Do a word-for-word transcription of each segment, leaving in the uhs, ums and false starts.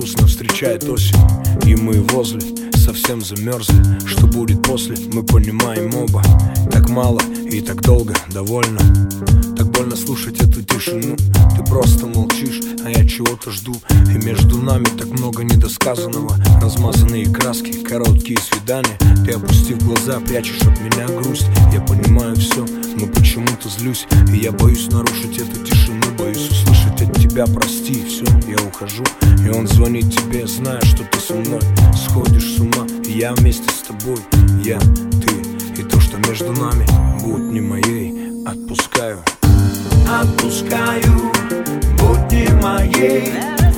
грустно встречает осень, и мы возле совсем замерзли. Что будет после, мы понимаем оба. Так мало и так долго, довольно. Так больно слушать эту тишину. Ты просто молчишь, а я чего-то жду. И между нами так много недосказанного. Размазанные краски, короткие свидания. Ты, опустив глаза, прячешь от меня грусть. Я понимаю все, но почему-то злюсь. И я боюсь нарушить эту тишину. Боюсь услышать от тебя прости. Все, я ухожу. И он звонит тебе, зная, что ты со мной сходишь с ума. И я вместе с тобой, я, ты. И то, что между нами, будь не моей. Отпускаю, отпускаю, будь не моей.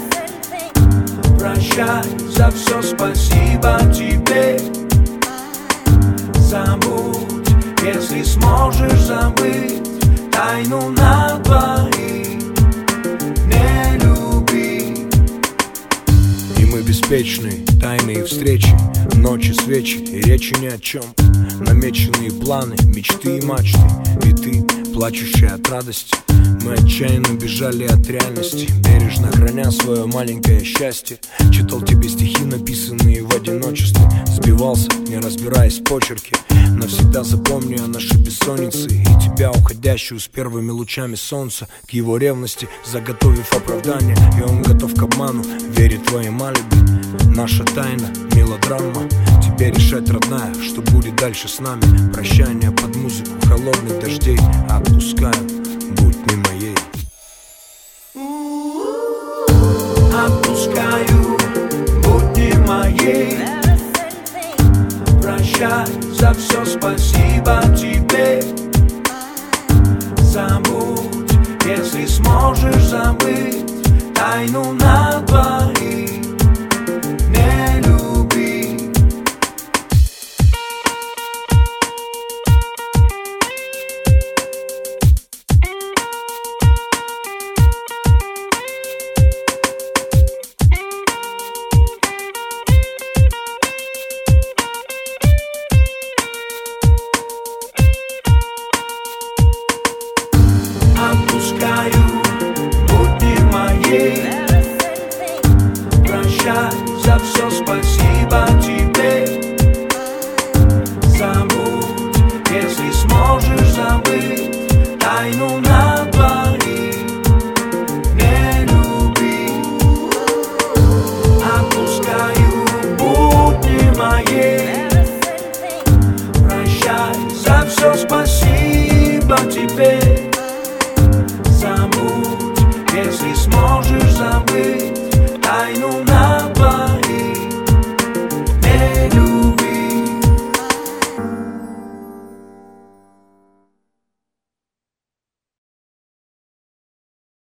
Прощай за все, спасибо тебе. Забудь, если сможешь забыть тайну на двоих. Не люби. И мы беспечные, тайные встречи, ночи, свечи и речи ни о чем. Намеченные планы, мечты и мачты. И ты, плачущая от радости. Мы отчаянно бежали от реальности, бережно храня свое маленькое счастье. Читал тебе стихи, написанные в одиночестве. Сбивался, не разбираясь в почерке. Навсегда запомню я наши бессонницы и тебя, уходящую с первыми лучами солнца. К его ревности заготовив оправдание. И он готов к обману, верит твоим алиби. Наша тайна, мелодрама. Тебе решать, родная, что будет дальше с нами. Прощание под музыку холодных дождей. Отпускаю, будь не моей. Отпускаю, будь не моей. Прощай за все, спасибо тебе. Забудь, если сможешь забыть тайну на двоих. Не люби. Отпускаю, будь не моей. Прощай за все, спасибо тебе. Забудь, если сможешь забыть тайну на двоих. Не люби. Отпускаю, будь не моей. Прощай за все, спасибо тебе. Забудь, если сможешь